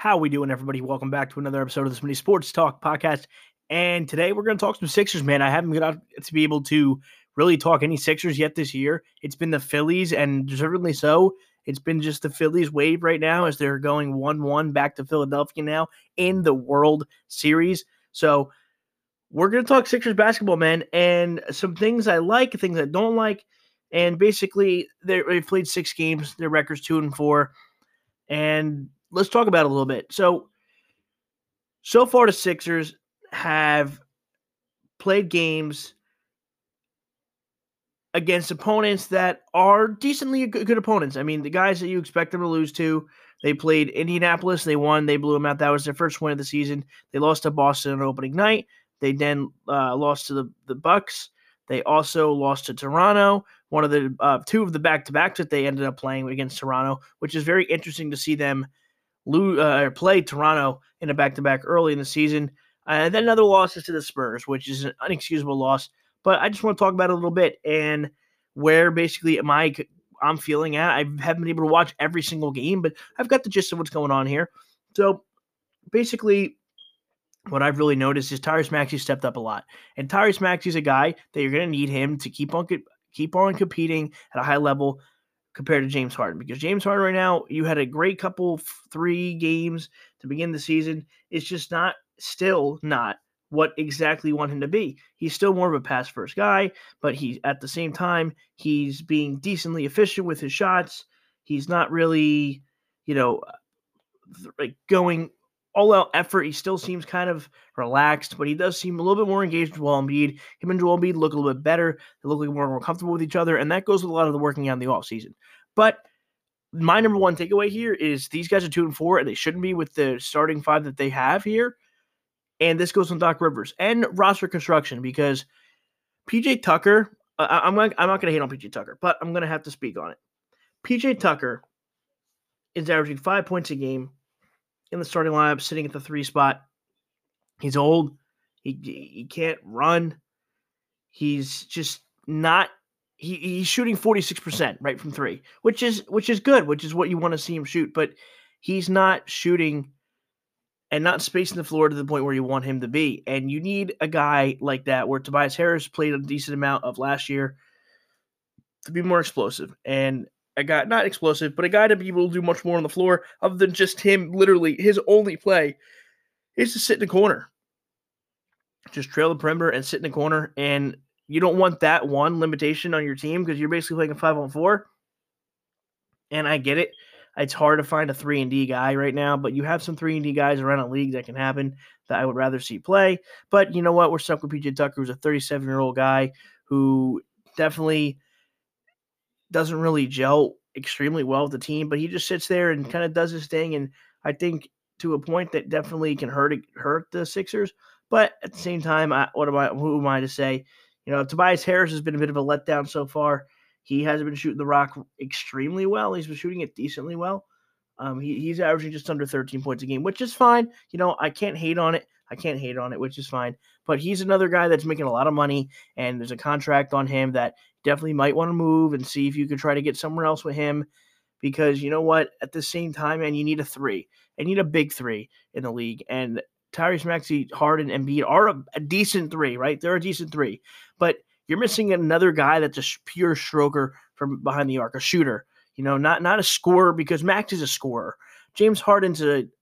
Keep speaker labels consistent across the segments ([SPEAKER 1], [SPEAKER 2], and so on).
[SPEAKER 1] How we doing, everybody? Welcome back to another episode of the Smitty Sports Talk podcast. And today we're going to talk some Sixers, man. I haven't got to be able to really talk any Sixers yet this year. It's been the Phillies, and deservedly so. It's been just the Phillies wave right now as they're going 1-1 back to Philadelphia now in the World Series. So we're going to talk Sixers basketball, man, and some things I like, things I don't like. And basically, they've played 6 games. Their record's 2-4. And let's talk about it a little bit. So far the Sixers have played games against opponents that are decently good opponents. I mean, the guys that you expect them to lose to. They played Indianapolis. They won. They blew them out. That was their first win of the season. They lost to Boston on opening night. They then lost to the Bucks. They also lost to Toronto, one of the 2 of the back-to-backs that they ended up playing against Toronto, which is very interesting to see them play Toronto in a back-to-back early in the season. And then another loss is to the Spurs, which is an unexcusable loss. But I just want to talk about it a little bit and where basically I'm feeling at. I haven't been able to watch every single game, but I've got the gist of what's going on here. So basically, what I've really noticed is Tyrese Maxey stepped up a lot. And Tyrese Maxey's a guy that you're going to need him to keep on competing at a high level compared to James Harden. Because James Harden right now, you had a great couple 3 games to begin the season. It's just still not what exactly you want him to be. He's still more of a pass-first guy, but at the same time, he's being decently efficient with his shots. He's not really, going all-out effort. He still seems kind of relaxed, but he does seem a little bit more engaged with Joel Embiid. Him and Joel Embiid look a little bit better. They look like more comfortable with each other, and that goes with a lot of the working out in the offseason. But my number one takeaway here is these guys are 2-4, and they shouldn't be with the starting 5 that they have here. And this goes on Doc Rivers and roster construction because PJ Tucker, I'm not going to hate on PJ Tucker, but I'm going to have to speak on it. PJ Tucker is averaging 5 points a game in the starting lineup, sitting at the 3 spot. He's old. He can't run. He's just not. He's shooting 46% right from 3, which is good, which is what you want to see him shoot. But he's not shooting and not spacing the floor to the point where you want him to be. And you need a guy like that, where Tobias Harris played a decent amount of last year, to be more explosive. And a guy, not explosive, but a guy to be able to do much more on the floor other than just him. Literally, his only play is to sit in the corner. Just trail the perimeter and sit in the corner. And you don't want that one limitation on your team because you're basically playing a 5-on-4. And I get it. It's hard to find a 3-and-D guy right now, but you have some 3-and-D guys around the league that can happen that I would rather see play. But you know what? We're stuck with PJ Tucker, who's a 37-year-old guy who definitely doesn't really gel extremely well with the team, but he just sits there and kind of does his thing. And I think to a point that definitely can hurt the Sixers. But at the same time, who am I to say? Tobias Harris has been a bit of a letdown so far. He hasn't been shooting the rock extremely well. He's been shooting it decently well. He's averaging just under 13 points a game, which is fine. I can't hate on it. Which is fine. But he's another guy that's making a lot of money, and there's a contract on him that definitely might want to move and see if you could try to get somewhere else with him. Because you know what? At the same time, man, you need a 3. You need a big 3 in the league. And Tyrese Maxey, Harden, and Embiid are a decent 3, right? They're a decent 3. But you're missing another guy that's a pure stroker from behind the arc, a shooter. Not a scorer, because Max is a scorer. James Harden's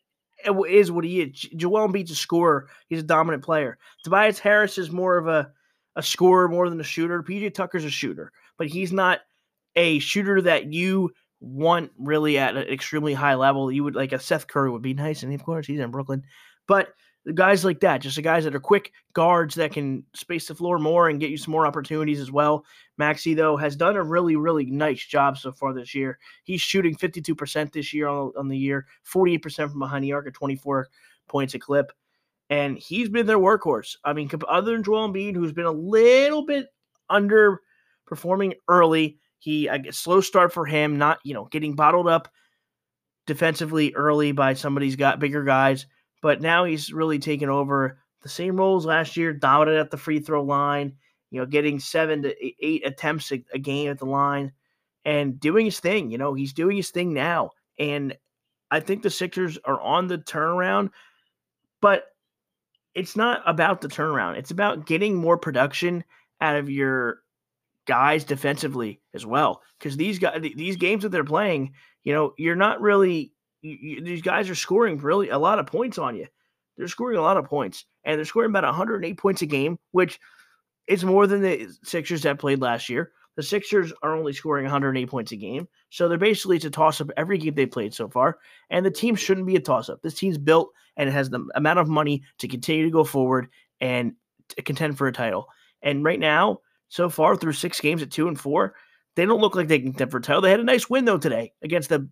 [SPEAKER 1] is what he is. Joel Embiid's a scorer. He's a dominant player. Tobias Harris is more of a scorer more than a shooter. PJ Tucker's a shooter, but he's not a shooter that you want really at an extremely high level. You would like a Seth Curry would be nice, and of course he's in Brooklyn. But the guys like that, just the guys that are quick guards that can space the floor more and get you some more opportunities as well. Maxey, though, has done a really, really nice job so far this year. He's shooting 52% this year on the year, 48% from behind the arc at 24 points a clip. And he's been their workhorse. I mean, other than Joel Embiid, who's been a little bit underperforming early, a slow start for him, not getting bottled up defensively early by some of these bigger guys. But now he's really taken over the same roles last year, dominant at the free throw line, getting 7 to 8 attempts a game at the line and doing his thing. He's doing his thing now. And I think the Sixers are on the turnaround, but it's not about the turnaround. It's about getting more production out of your guys defensively as well. Because these games that they're playing, you're not really these guys are scoring really a lot of points on you. They're scoring a lot of points, and they're scoring about 108 points a game, which is more than the Sixers that played last year. The Sixers are only scoring 108 points a game, so they're basically it's a toss-up every game they played so far, and the team shouldn't be a toss-up. This team's built and it has the amount of money to continue to go forward and to contend for a title. And right now, so far through 6 games at 2-4, they don't look like they can contend for a title. They had a nice win though today against the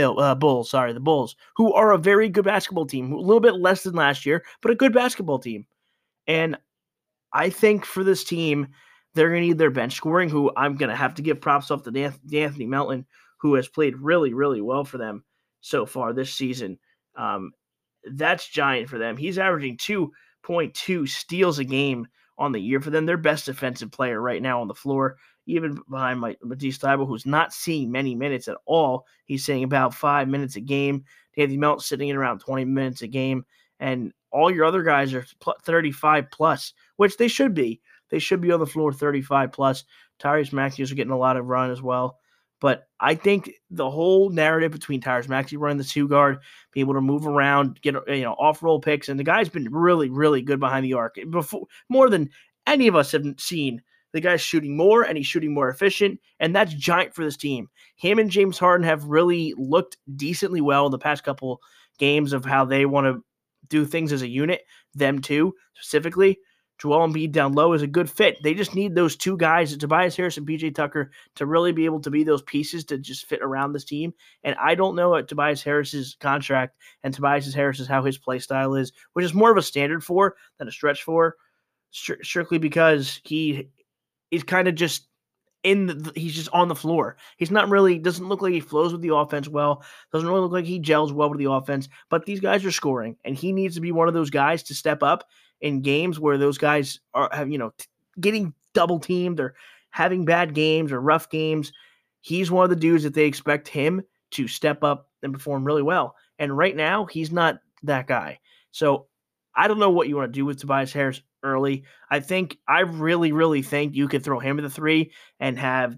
[SPEAKER 1] Bulls, who are a very good basketball team, a little bit less than last year, but a good basketball team. And I think for this team, they're going to need their bench scoring, who I'm going to have to give props off to D'Anthony Melton, who has played really, really well for them so far this season. That's giant for them. He's averaging 2.2 steals a game on the year for them. Their best defensive player right now on the floor, even behind Matisse Thybulle, who's not seeing many minutes at all. He's seeing about 5 minutes a game. D'Anthony Melton sitting in around 20 minutes a game. And all your other guys are 35 plus, which they should be. They should be on the floor 35 plus. Tyrese Maxey is getting a lot of run as well. But I think the whole narrative between Tyrese Maxey running the 2 guard, being able to move around, get off-roll picks, and the guy's been really, really good behind the arc. Before, more than any of us have seen. The guy's shooting more, and he's shooting more efficient, and that's giant for this team. Him and James Harden have really looked decently well in the past couple games of how they want to do things as a unit, them two specifically. Joel Embiid down low is a good fit. They just need those 2 guys, Tobias Harris and PJ Tucker, to really be able to be those pieces to just fit around this team. And I don't know what Tobias Harris's contract and Tobias Harris is how his play style is, which is more of a standard 4 than a stretch 4, strictly because he is kind of just he's just on the floor. He's not really, doesn't look like he flows with the offense well, doesn't really look like he gels well with the offense, but these guys are scoring, and he needs to be one of those guys to step up in games where those guys have getting double teamed or having bad games or rough games. He's one of the dudes that they expect him to step up and perform really well. And right now, he's not that guy. So I don't know what you want to do with Tobias Harris early. I really, really think you could throw him to the 3 and have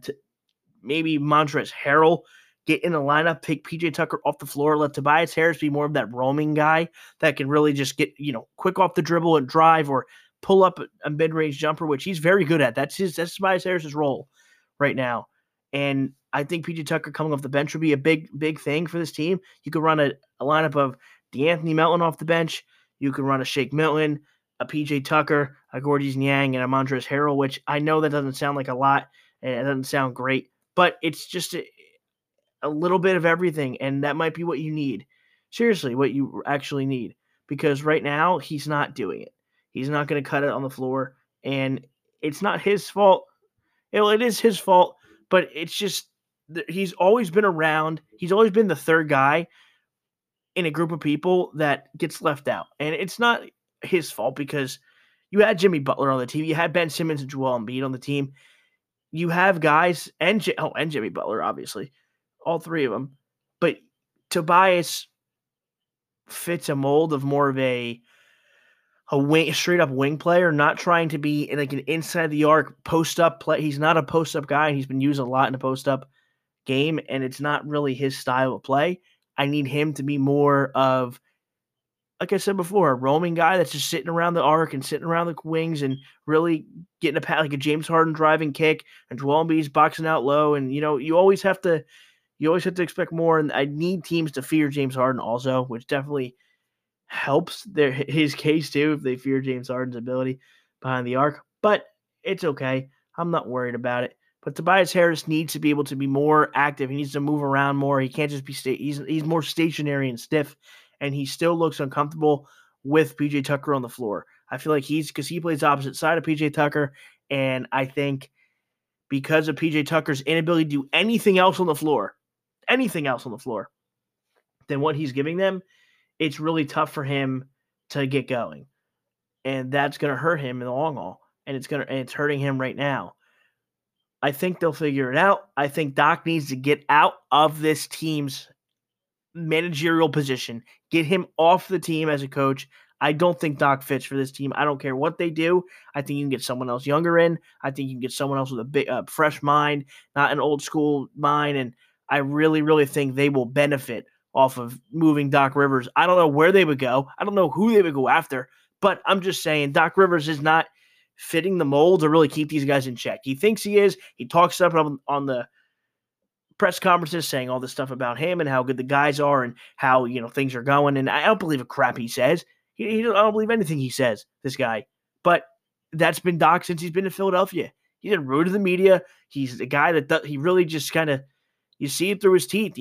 [SPEAKER 1] maybe Montrezl Harrell get in the lineup, pick PJ Tucker off the floor, let Tobias Harris be more of that roaming guy that can really just get, quick off the dribble and drive or pull up a mid-range jumper, which he's very good at. That's Tobias Harris's role right now. And I think PJ Tucker coming off the bench would be a big, big thing for this team. You could run a lineup of D'Anthony Melton off the bench. You could run a Shake Milton, a PJ Tucker, a Gorgui Niang, and a Montrezl Harrell, which I know that doesn't sound like a lot, and it doesn't sound great, but it's just a little bit of everything, and that might be what you need. Seriously, what you actually need. Because right now, he's not doing it. He's not going to cut it on the floor, and it's not his fault. It is his fault, but it's just he's always been around. He's always been the 3rd guy in a group of people that gets left out. And it's not his fault because you had Jimmy Butler on the team. You had Ben Simmons and Joel Embiid on the team. You have guys, and Jimmy Butler, obviously, all 3 of them. But Tobias fits a mold of more of a straight-up wing player, not trying to be like an inside-the-arc post-up play. He's not a post-up guy, and he's been used a lot in the post-up game, and it's not really his style of play. I need him to be more of, like I said before, a roaming guy that's just sitting around the arc and sitting around the wings and really getting a pat like a James Harden driving kick, and Joel Embiid's boxing out low. And you always have to expect more. And I need teams to fear James Harden also, which definitely helps his case too if they fear James Harden's ability behind the arc. But it's okay. I'm not worried about it. But Tobias Harris needs to be able to be more active. He needs to move around more. He can't just be he's more stationary and stiff, and he still looks uncomfortable with PJ Tucker on the floor. I feel like because he plays opposite side of PJ Tucker, and I think because of PJ Tucker's inability to do anything else on the floor, than what he's giving them, it's really tough for him to get going. And that's going to hurt him in the long haul, and it's hurting him right now. I think they'll figure it out. I think Doc needs to get out of this team's managerial position. Get him off the team as a coach. I don't think Doc fits for this team. I don't care what they do. I think you can get someone else younger in. I think you can get someone else with a big, fresh mind, not an old school mind. And I really, really think they will benefit off of moving Doc Rivers. I don't know where they would go. I don't know who they would go after. But I'm just saying Doc Rivers is not fitting the mold to really keep these guys in check. He thinks he is. He talks up on the press conferences saying all this stuff about him and how good the guys are and how, things are going. And I don't believe a crap he says. I don't believe anything he says, this guy. But that's been Doc since he's been in Philadelphia. He's been rude to the media. He's a guy that he really just kind of, you see it through his teeth,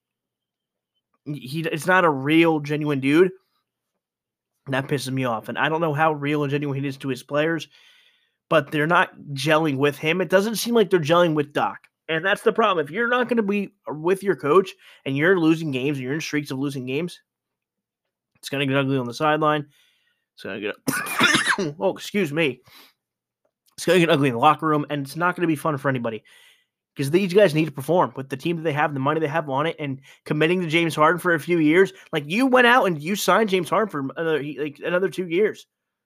[SPEAKER 1] It's not a real, genuine dude. And that pisses me off. And I don't know how real and genuine he is to his players, but they're not gelling with him. It doesn't seem like they're gelling with Doc. And that's the problem. If you're not going to be with your coach and you're losing games and you're in streaks of losing games, it's going to get ugly on the sideline. It's going to get oh, excuse me. It's going to get ugly in the locker room, and it's not going to be fun for anybody because these guys need to perform with the team that they have, the money they have on it, and committing to James Harden for a few years. Like, you went out and you signed James Harden for another 2 years.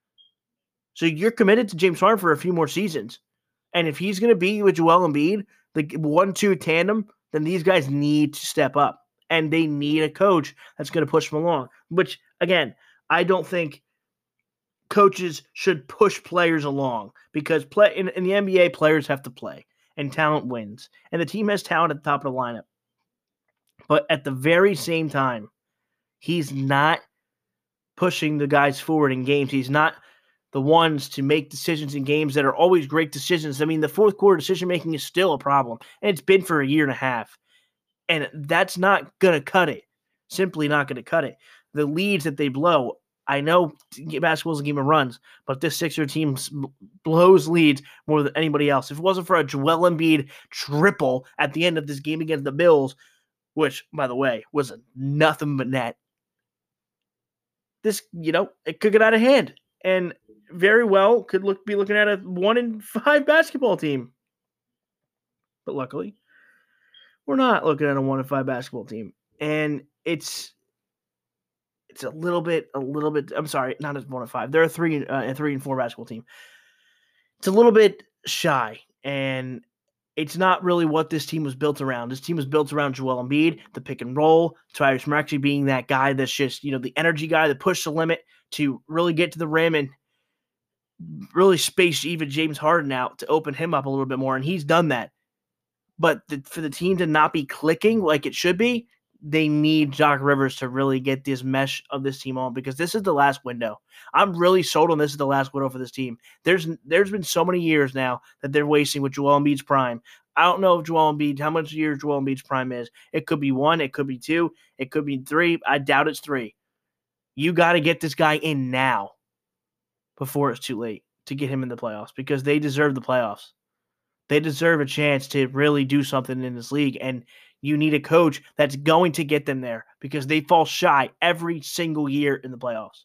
[SPEAKER 1] So you're committed to James Harden for a few more seasons. And if he's going to be with Joel Embiid, the 1-2 tandem, then these guys need to step up. And they need a coach that's going to push them along. Which, again, I don't think coaches should push players along because in the NBA, players have to play and talent wins. And the team has talent at the top of the lineup. But at the very same time, he's not pushing the guys forward in games. He's not the ones to make decisions in games that are always great decisions. I mean, the fourth quarter decision-making is still a problem, and it's been for a year and a half. And that's not going to cut it. Simply not going to cut it. The leads that they blow, I know basketball's a game of runs, but this Sixer team blows leads more than anybody else. If it wasn't for a Joel Embiid triple at the end of this game against the Bills, which, by the way, was nothing but net, this, it could get out of hand. And very well could be looking at a 1-5 basketball team. But luckily, we're not looking at a 1-5 basketball team. And it's a little bit, I'm sorry, not as 1-5. They're a 3-4 basketball team. It's a little bit shy. And it's not really what this team was built around. This team was built around Joel Embiid, the pick and roll, Tyrese Maxey being that guy that's just, the energy guy that pushed the limit to really get to the rim and really space even James Harden out to open him up a little bit more, and he's done that. But for the team to not be clicking like it should be, they need Doc Rivers to really get this mesh of this team on because this is the last window. I'm really sold on this is the last window for this team. There's been so many years now that they're wasting with Joel Embiid's prime. I don't know if how much years Joel Embiid's prime is. It could be 1, it could be 2, it could be 3. I doubt it's 3. You got to get this guy in now before it's too late to get him in the playoffs because they deserve the playoffs. They deserve a chance to really do something in this league, and you need a coach that's going to get them there because they fall shy every single year in the playoffs.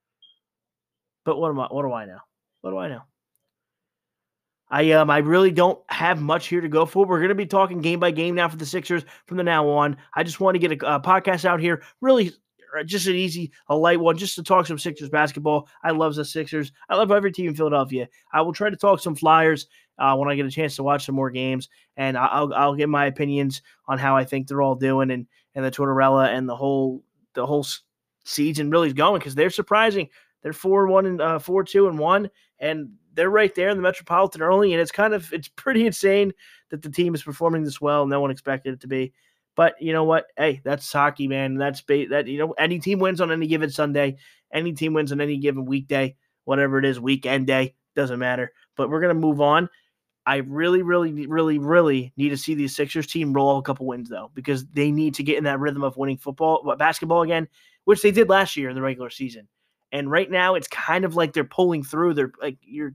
[SPEAKER 1] But what do I know? What do I know? I really don't have much here to go for. We're going to be talking game by game now for the Sixers from the now on. I just want to get a podcast out here, really just a light one, just to talk some Sixers basketball. I love the Sixers. I love every team in Philadelphia. I will try to talk some Flyers when I get a chance to watch some more games, and I'll give my opinions on how I think they're all doing and the Tortorella and the whole season really is going because they're surprising. They're 4-1 and 4-2-1, and they're right there in the Metropolitan early, and it's pretty insane that the team is performing this well. No one expected it to be. But you know what? Hey, that's hockey, man. That's any team wins on any given Sunday. Any team wins on any given weekday, whatever it is, weekend day, doesn't matter. But we're going to move on. I really, really, really, really need to see the Sixers team roll a couple wins, though, because they need to get in that rhythm of winning basketball again, which they did last year in the regular season. And right now, it's kind of like they're pulling through. They're like you're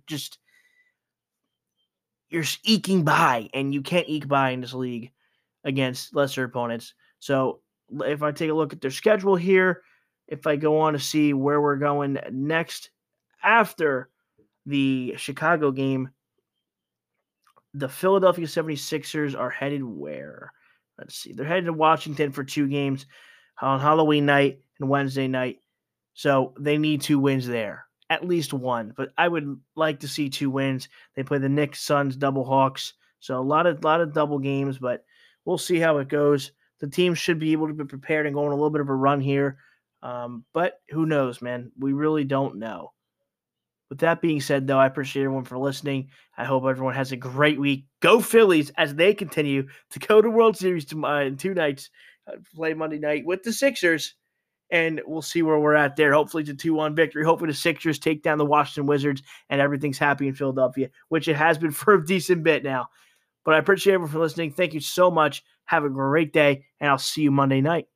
[SPEAKER 1] eking by, and you can't eke by in this league against lesser opponents. So if I take a look at their schedule here, if I go on to see where we're going next after the Chicago game, the Philadelphia 76ers are headed where? Let's see. They're headed to Washington for 2 games. on Halloween night and Wednesday night. So they need 2 wins there, at least one. But I would like to see 2 wins. They play the Knicks, Suns, double Hawks. So a lot of double games, but we'll see how it goes. The team should be able to be prepared and go on a little bit of a run here. But who knows, man? We really don't know. With that being said, though, I appreciate everyone for listening. I hope everyone has a great week. Go Phillies as they continue to go to World Series in 2 nights. Play Monday night with the Sixers, and we'll see where we're at there. Hopefully, it's a 2-1 victory. Hopefully, the Sixers take down the Washington Wizards, and everything's happy in Philadelphia, which it has been for a decent bit now. But I appreciate everyone for listening. Thank you so much. Have a great day, and I'll see you Monday night.